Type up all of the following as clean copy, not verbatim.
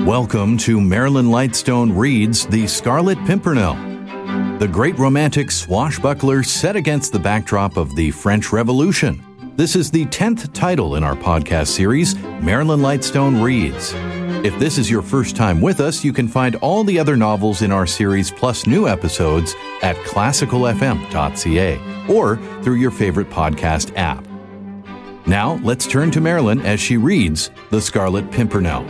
Welcome to Marilyn Lightstone Reads The Scarlet Pimpernel, the great romantic swashbuckler set against the backdrop of the French Revolution. This is the 10th title in our podcast series, Marilyn Lightstone Reads. If this is your first time with us, you can find all the other novels in our series plus new episodes at classicalfm.ca or through your favorite podcast app. Now, let's turn to Marilyn as she reads The Scarlet Pimpernel.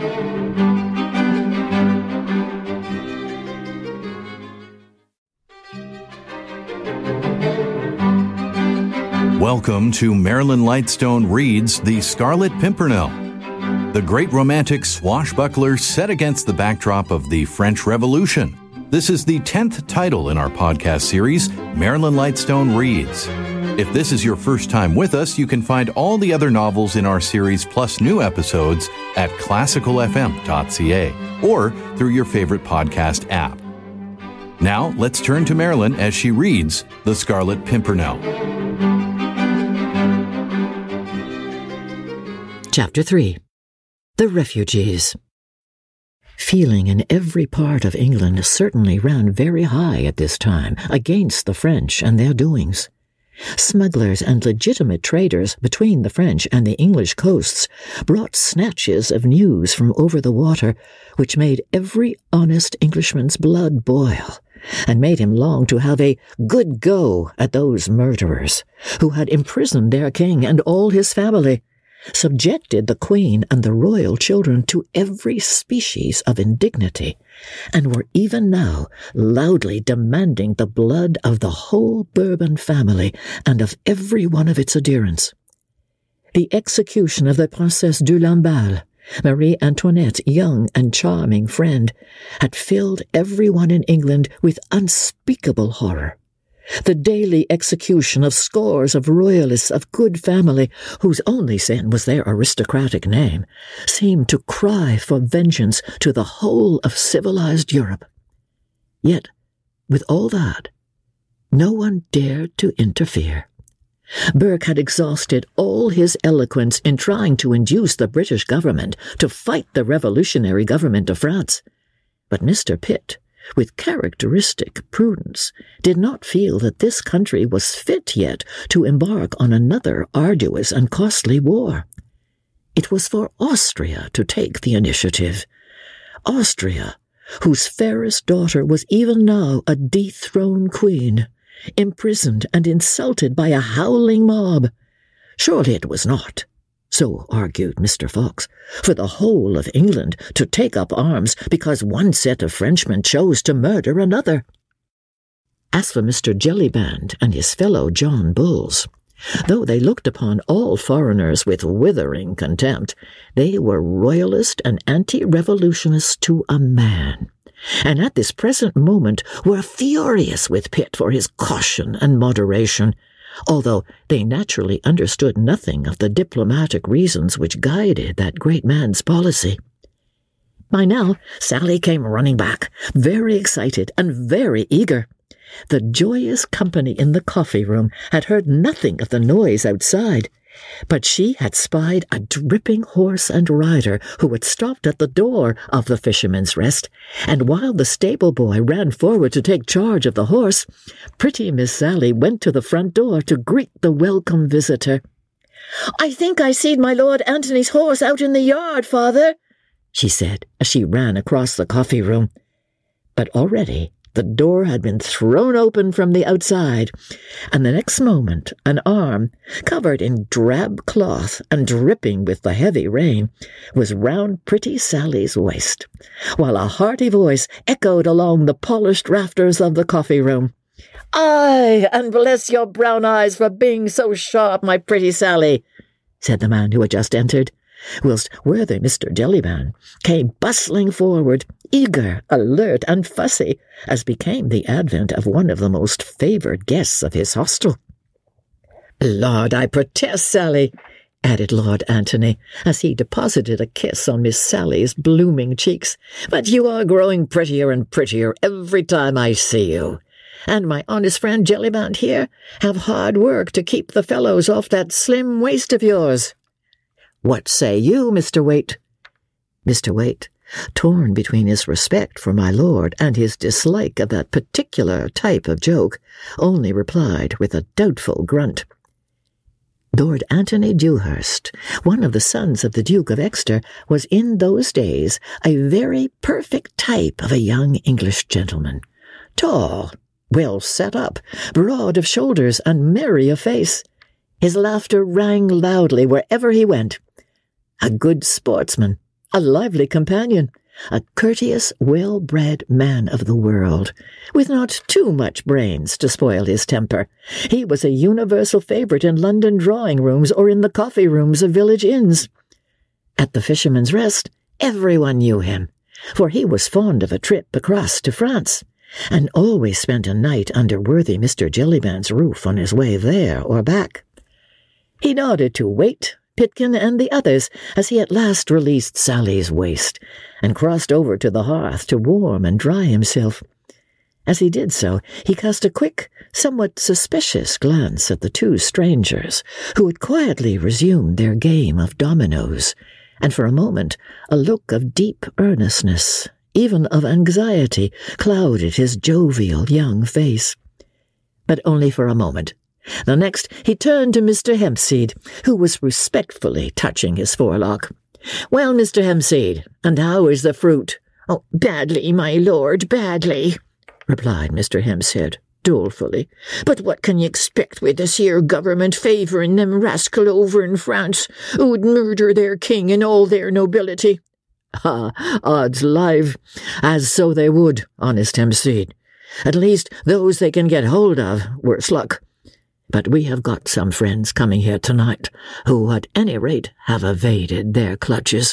Welcome to Marilyn Lightstone Reads The Scarlet Pimpernel, the great romantic swashbuckler set against the backdrop of the French Revolution. This is the 10th title in our podcast series, Marilyn Lightstone Reads. If this is your first time with us, you can find all the other novels in our series plus new episodes at classicalfm.ca or through your favorite podcast app. Now, let's turn to Marilyn as she reads The Scarlet Pimpernel. Chapter 3. The Refugees. Feeling in every part of England certainly ran very high at this time against the French and their doings. Smugglers and legitimate traders between the French and the English coasts brought snatches of news from over the water which made every honest Englishman's blood boil, and made him long to have a good go at those murderers who had imprisoned their king and all his family, subjected the Queen and the royal children to every species of indignity, and were even now loudly demanding the blood of the whole Bourbon family and of every one of its adherents. The execution of the Princesse de Lamballe, Marie Antoinette's young and charming friend, had filled everyone in England with unspeakable horror. The daily execution of scores of royalists of good family, whose only sin was their aristocratic name, seemed to cry for vengeance to the whole of civilized Europe. Yet, with all that, no one dared to interfere. Burke had exhausted all his eloquence in trying to induce the British government to fight the revolutionary government of France. But Mr. Pitt, with characteristic prudence, did not feel that this country was fit yet to embark on another arduous and costly war. It was for Austria to take the initiative. Austria, whose fairest daughter was even now a dethroned queen, imprisoned and insulted by a howling mob. Surely it was not, so argued Mr. Fox, for the whole of England to take up arms because one set of Frenchmen chose to murder another. As for Mr. Jellyband and his fellow John Bulls, though they looked upon all foreigners with withering contempt, they were royalist and anti-revolutionists to a man, and at this present moment were furious with Pitt for his caution and moderation, although they naturally understood nothing of the diplomatic reasons which guided that great man's policy. By now, Sally came running back, very excited and very eager. The joyous company in the coffee-room had heard nothing of the noise outside, but she had spied a dripping horse and rider who had stopped at the door of the Fisherman's Rest, and while the stable-boy ran forward to take charge of the horse, pretty Miss Sally went to the front door to greet the welcome visitor. "I think I seed my Lord Antony's horse out in the yard, father," she said as she ran across the coffee-room. But already the door had been thrown open from the outside, and the next moment an arm, covered in drab cloth and dripping with the heavy rain, was round pretty Sally's waist, while a hearty voice echoed along the polished rafters of the coffee-room. "Aye, and bless your brown eyes for being so sharp, my pretty Sally," said the man who had just entered, whilst worthy Mr. Jellyband came bustling forward, eager, alert, and fussy, as became the advent of one of the most favoured guests of his hostel. "Lord, I protest, Sally," added Lord Antony, as he deposited a kiss on Miss Sally's blooming cheeks, "but you are growing prettier and prettier every time I see you. And my honest friend Jellyband here have hard work to keep the fellows off that slim waist of yours. What say you, Mr. Waite?" Mr. Waite, torn between his respect for my lord and his dislike of that particular type of joke, only replied with a doubtful grunt. Lord Antony Dewhurst, one of the sons of the Duke of Exeter, was in those days a very perfect type of a young English gentleman. Tall, well set up, broad of shoulders, and merry of face. His laughter rang loudly wherever he went. A good sportsman, a lively companion, a courteous, well-bred man of the world, with not too much brains to spoil his temper. He was a universal favourite in London drawing-rooms or in the coffee-rooms of village inns. At the Fisherman's Rest, everyone knew him, for he was fond of a trip across to France, and always spent a night under worthy Mr. Jellyband's roof on his way there or back. He nodded to Waite, Pitkin, and the others as he at last released Sally's waist and crossed over to the hearth to warm and dry himself. As he did so, he cast a quick, somewhat suspicious glance at the two strangers, who had quietly resumed their game of dominoes, and for a moment a look of deep earnestness, even of anxiety, clouded his jovial young face. But only for a moment. The next he turned to Mr. Hempseed, who was respectfully touching his forelock. "Well, Mr. Hempseed, and how is the fruit?" "Oh, badly, my lord, badly," replied Mr. Hempseed dolefully. "But what can you expect with this here government favouring them rascal over in France, who'd murder their king and all their nobility?" "Ah, odds live, as so they would, honest Hempseed. At least those they can get hold of, worse luck. But we have got some friends coming here tonight, who at any rate have evaded their clutches."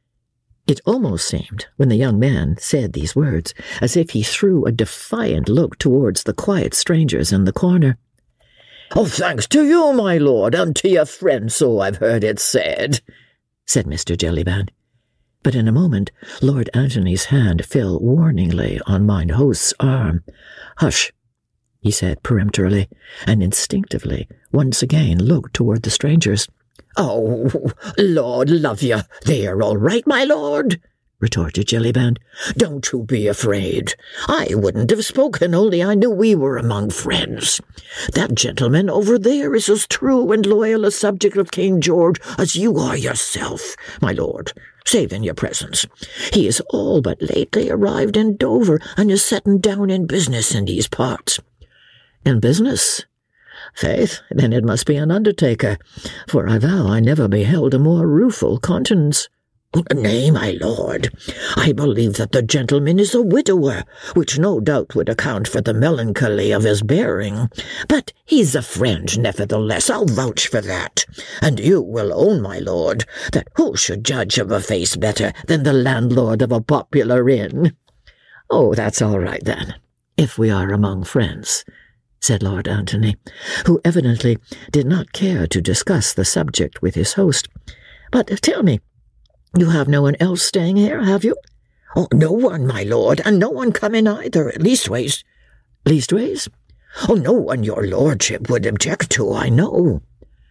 It almost seemed, when the young man said these words, as if he threw a defiant look towards the quiet strangers in the corner. "Oh, thanks to you, my lord, and to your friends, so I've heard it said," said Mr. Jellyband. But in a moment Lord Antony's hand fell warningly on mine host's arm. "Hush," he said peremptorily, and instinctively once again looked toward the strangers. "Oh, Lord love you, they're all right, my lord," retorted Jellyband. "Don't you be afraid. I wouldn't have spoken, only I knew we were among friends. That gentleman over there is as true and loyal a subject of King George as you are yourself, my lord, save in your presence. He is all but lately arrived in Dover, and is setting down in business in these parts." "In business? Faith, then it must be an undertaker, for I vow I never beheld a more rueful countenance." "Nay, my lord, I believe that the gentleman is a widower, which no doubt would account for the melancholy of his bearing. But he's a friend, nevertheless, I'll vouch for that. And you will own, my lord, that who should judge of a face better than the landlord of a popular inn?" "Oh, that's all right, then, if we are among friends," said Lord Antony, who evidently did not care to discuss the subject with his host. "But tell me, you have no one else staying here, have you?" "Oh, no one, my lord, and no one coming either, leastways." "Leastways?" "Oh, no one your lordship would object to, I know."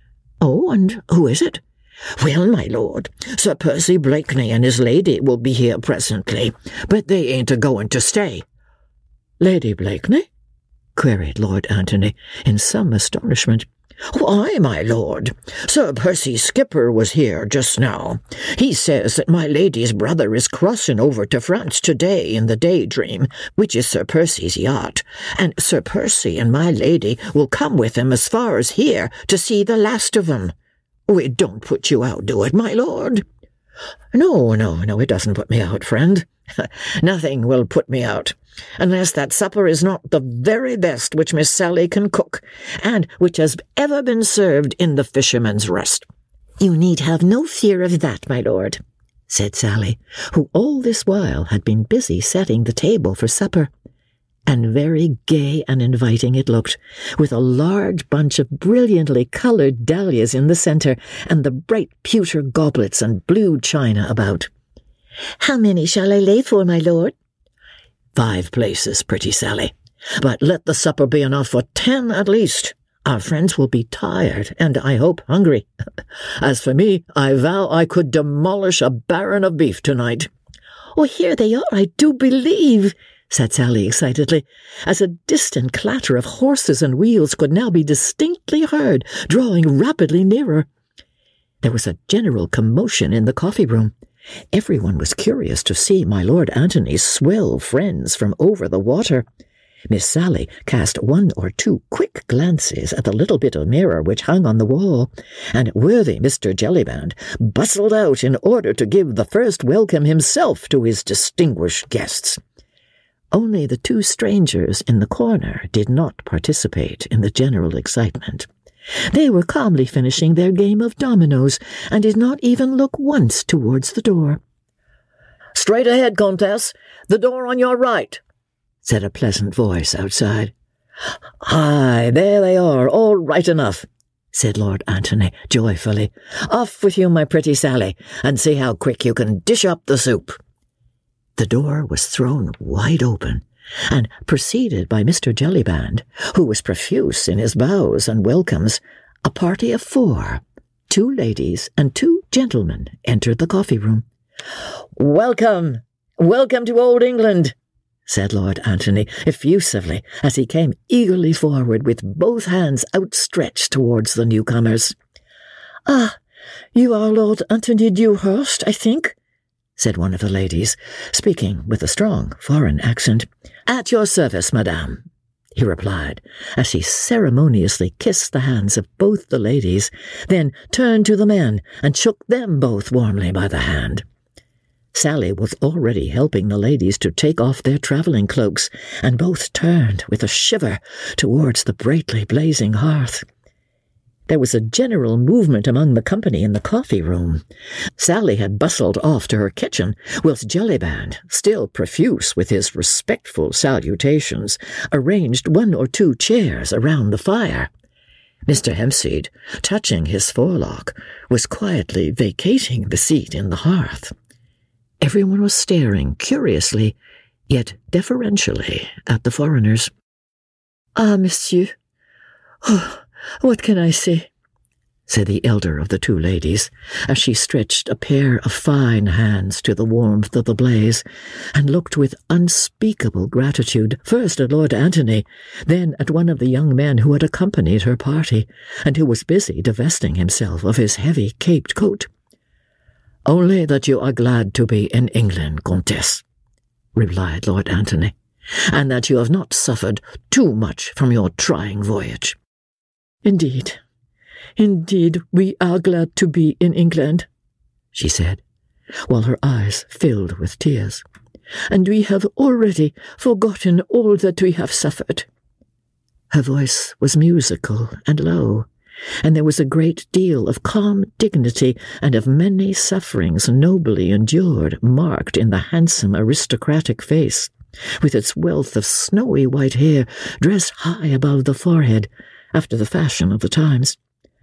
"Oh, and who is it?" "Well, my lord, Sir Percy Blakeney and his lady will be here presently, but they ain't a-going to stay." "Lady Blakeney?" queried Lord Antony, in some astonishment. "Why, my lord, Sir Percy's skipper was here just now. He says that my lady's brother is crossing over to France today in the Daydream, which is Sir Percy's yacht, and Sir Percy and my lady will come with him as far as here to see the last of him. It don't put you out, do it, my lord?" No, it doesn't put me out, friend. Nothing will put me out, unless that supper is not the very best which Miss Sally can cook, and which has ever been served in the Fisherman's Rest." "You need have no fear of that, my lord," said Sally, who all this while had been busy setting the table for supper. And very gay and inviting it looked, with a large bunch of brilliantly coloured dahlias in the centre, and the bright pewter goblets and blue china about. "How many shall I lay for, my lord?" 5 places, pretty Sally. But let the supper be enough for 10 at least. Our friends will be tired, and I hope hungry. As for me, I vow I could demolish a baron of beef tonight." "Oh, here they are, I do believe," said Sally excitedly, as a distant clatter of horses and wheels could now be distinctly heard, drawing rapidly nearer. There was a general commotion in the coffee-room. Everyone was curious to see my Lord Antony's swell friends from over the water. Miss Sally cast one or two quick glances at the little bit of mirror which hung on the wall, and worthy Mr. Jellyband bustled out in order to give the first welcome himself to his distinguished guests. Only the two strangers in the corner did not participate in the general excitement. They were calmly finishing their game of dominoes, and did not even look once towards the door. "Straight ahead, Comtesse. The door on your right," said a pleasant voice outside. "Aye, there they are, all right enough," said Lord Antony joyfully. "Off with you, my pretty Sally, and see how quick you can dish up the soup." The door was thrown wide open, and, preceded by Mr. Jellyband, who was profuse in his bows and welcomes, a party of 4, 2 ladies and 2 gentlemen, entered the coffee-room. "Welcome, welcome to Old England," said Lord Antony effusively, as he came eagerly forward with both hands outstretched towards the newcomers. "Ah, you are Lord Antony Dewhurst, I think," said one of the ladies, speaking with a strong foreign accent. "At your service, madame," he replied, as he ceremoniously kissed the hands of both the ladies, then turned to the men and shook them both warmly by the hand. Sally was already helping the ladies to take off their travelling cloaks, and both turned with a shiver towards the brightly blazing hearth. There was a general movement among the company in the coffee-room. Sally had bustled off to her kitchen, whilst Jellyband, still profuse with his respectful salutations, arranged 1 or 2 chairs around the fire. Mr. Hempseed, touching his forelock, was quietly vacating the seat in the hearth. Everyone was staring curiously, yet deferentially, at the foreigners. "Ah, monsieur, oh, what can I say?" said the elder of the 2 ladies, as she stretched a pair of fine hands to the warmth of the blaze, and looked with unspeakable gratitude first at Lord Antony, then at one of the young men who had accompanied her party, and who was busy divesting himself of his heavy caped coat. "Only that you are glad to be in England, Comtesse," replied Lord Antony, "and that you have not suffered too much from your trying voyage." Indeed, we are glad to be in England," she said, while her eyes filled with tears, "and we have already forgotten all that we have suffered." Her voice was musical and low, and there was a great deal of calm dignity and of many sufferings nobly endured marked in the handsome aristocratic face, with its wealth of snowy white hair dressed high above the forehead, after the fashion of the times.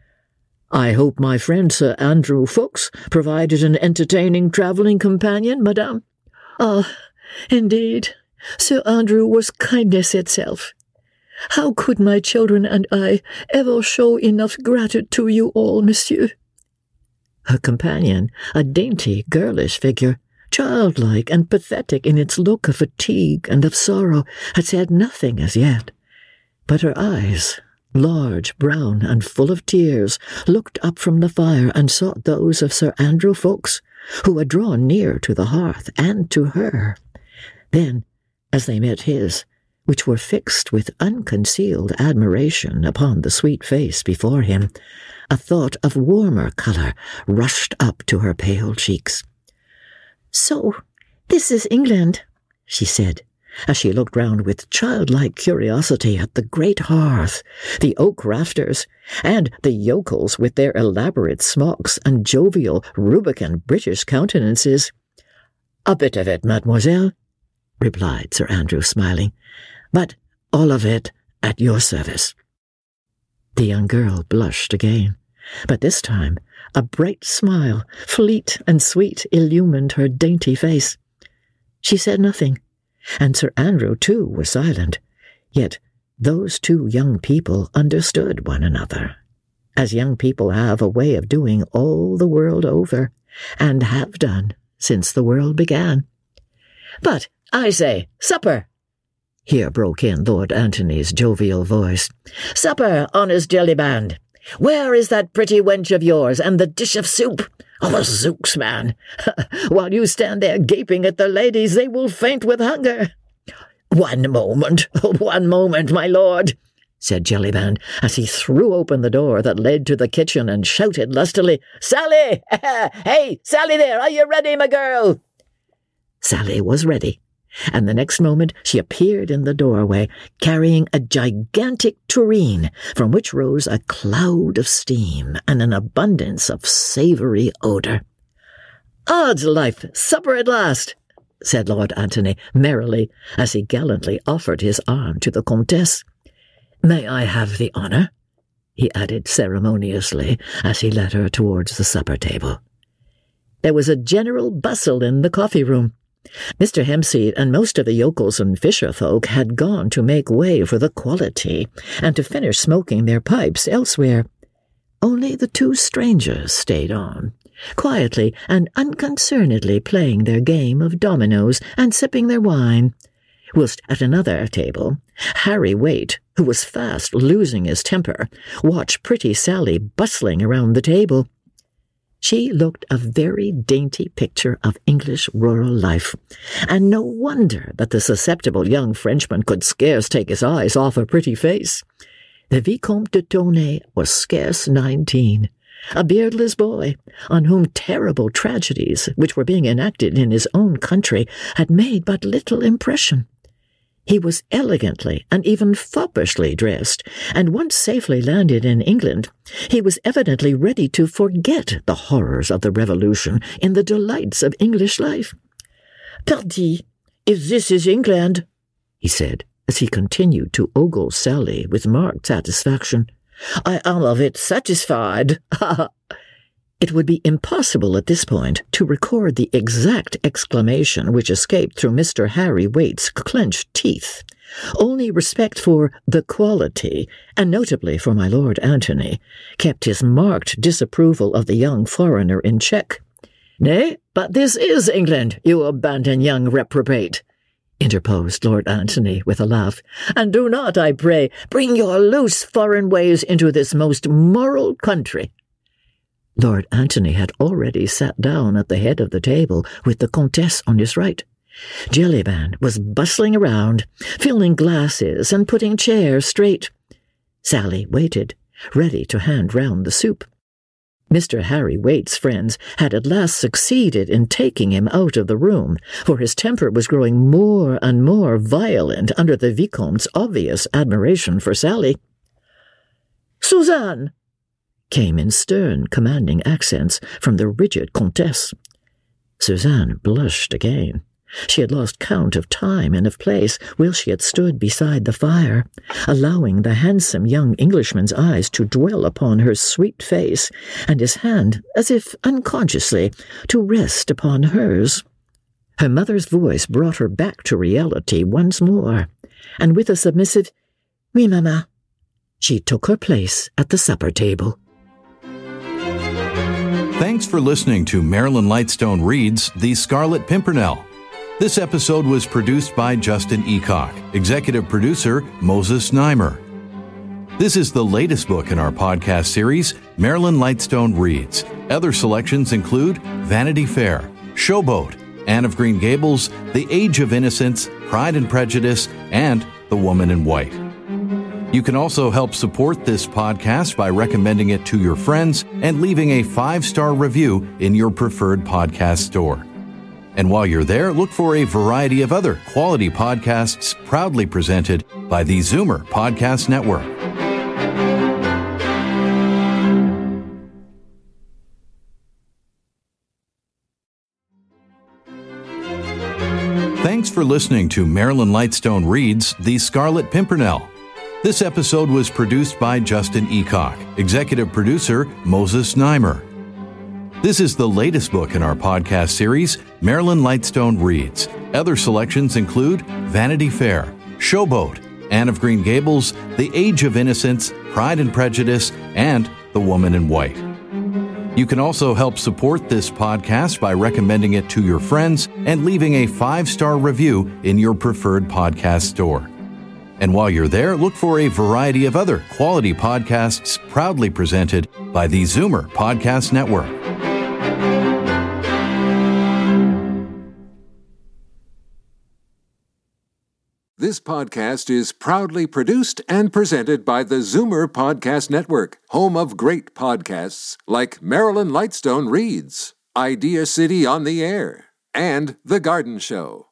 "I hope my friend Sir Andrew Ffoulkes provided an entertaining travelling companion, madame?" "Ah, indeed, Sir Andrew was kindness itself. How could my children and I ever show enough gratitude to you all, monsieur?" Her companion, a dainty, girlish figure, childlike and pathetic in its look of fatigue and of sorrow, had said nothing as yet, but her eyes, large, brown, and full of tears, looked up from the fire and sought those of Sir Andrew Ffoulkes, who had drawn near to the hearth and to her. Then, as they met his, which were fixed with unconcealed admiration upon the sweet face before him, a thought of warmer colour rushed up to her pale cheeks. "So, this is England," she said, as she looked round with childlike curiosity at the great hearth, the oak rafters, and the yokels with their elaborate smocks and jovial, rubicund British countenances. "A bit of it, mademoiselle," replied Sir Andrew, smiling, "but all of it at your service." The young girl blushed again, but this time a bright smile, fleet and sweet, illumined her dainty face. She said nothing, and Sir Andrew too was silent, yet those 2 young people understood one another, as young people have a way of doing all the world over, and have done since the world began. But, I say, supper! Here broke in Lord Antony's jovial voice. Supper, honest Jellyband! Where is that pretty wench of yours and the dish of soup? Oh, zooks, man! While you stand there gaping at the ladies, they will faint with hunger. One moment, my lord, said Jellyband, as he threw open the door that led to the kitchen and shouted lustily, Sally! Hey, Sally there, are you ready, my girl? Sally was ready, and the next moment she appeared in the doorway, carrying a gigantic tureen from which rose a cloud of steam and an abundance of savoury odour. Odds life, supper at last, said Lord Antony merrily, as he gallantly offered his arm to the Comtesse. May I have the honour? He added ceremoniously, as he led her towards the supper table. There was a general bustle in the coffee-room. Mr. Hempseed and most of the yokels and fisher folk had gone to make way for the quality, and to finish smoking their pipes elsewhere. Only the two strangers stayed on, quietly and unconcernedly playing their game of dominoes and sipping their wine, whilst at another table, Harry Waite, who was fast losing his temper, watched pretty Sally bustling around the table. She looked a very dainty picture of English rural life, and no wonder that the susceptible young Frenchman could scarce take his eyes off her pretty face. The Vicomte de Tournay was scarce 19, a beardless boy, on whom terrible tragedies, which were being enacted in his own country, had made but little impression. He was elegantly and even foppishly dressed, and once safely landed in England, he was evidently ready to forget the horrors of the Revolution in the delights of English life. "Pardi, if this is England," he said, as he continued to ogle Sally with marked satisfaction, "I am of it satisfied. It would be impossible at this point to record the exact exclamation which escaped through Mr. Harry Waite's clenched teeth. Only respect for the quality, and notably for my Lord Antony, kept his marked disapproval of the young foreigner in check. "Nay, but this is England, you abandoned young reprobate," interposed Lord Antony with a laugh, "and do not, I pray, bring your loose foreign ways into this most moral country." Lord Antony had already sat down at the head of the table with the Comtesse on his right. Jellyband was bustling around, filling glasses and putting chairs straight. Sally waited, ready to hand round the soup. Mr. Harry Waite's friends had at last succeeded in taking him out of the room, for his temper was growing more and more violent under the Vicomte's obvious admiration for Sally. "Suzanne!" came in stern, commanding accents from the rigid Comtesse. Suzanne blushed again. She had lost count of time and of place while she had stood beside the fire, allowing the handsome young Englishman's eyes to dwell upon her sweet face, and his hand, as if unconsciously, to rest upon hers. Her mother's voice brought her back to reality once more, and with a submissive, "Oui, Mama," she took her place at the supper table. Thanks for listening to Marilyn Lightstone Reads The Scarlet Pimpernel. This episode was produced by Justin Eacock, executive producer Moses Neimer. This is the latest book in our podcast series, Marilyn Lightstone Reads. Other selections include Vanity Fair, Showboat, Anne of Green Gables, The Age of Innocence, Pride and Prejudice, and The Woman in White. You can also help support this podcast by recommending it to your friends and leaving a 5-star review in your preferred podcast store. And while you're there, look for a variety of other quality podcasts proudly presented by the Zoomer Podcast Network. Thanks for listening to Marilyn Lightstone Reads The Scarlet Pimpernel. This episode was produced by Justin Eacock, executive producer Moses Neimer. This is the latest book in our podcast series, Marilyn Lightstone Reads. Other selections include Vanity Fair, Showboat, Anne of Green Gables, The Age of Innocence, Pride and Prejudice, and The Woman in White. You can also help support this podcast by recommending it to your friends and leaving a 5-star review in your preferred podcast store. And while you're there, look for a variety of other quality podcasts proudly presented by the Zoomer Podcast Network. This podcast is proudly produced and presented by the Zoomer Podcast Network, home of great podcasts like Marilyn Lightstone Reads, Idea City on the Air, and The Garden Show.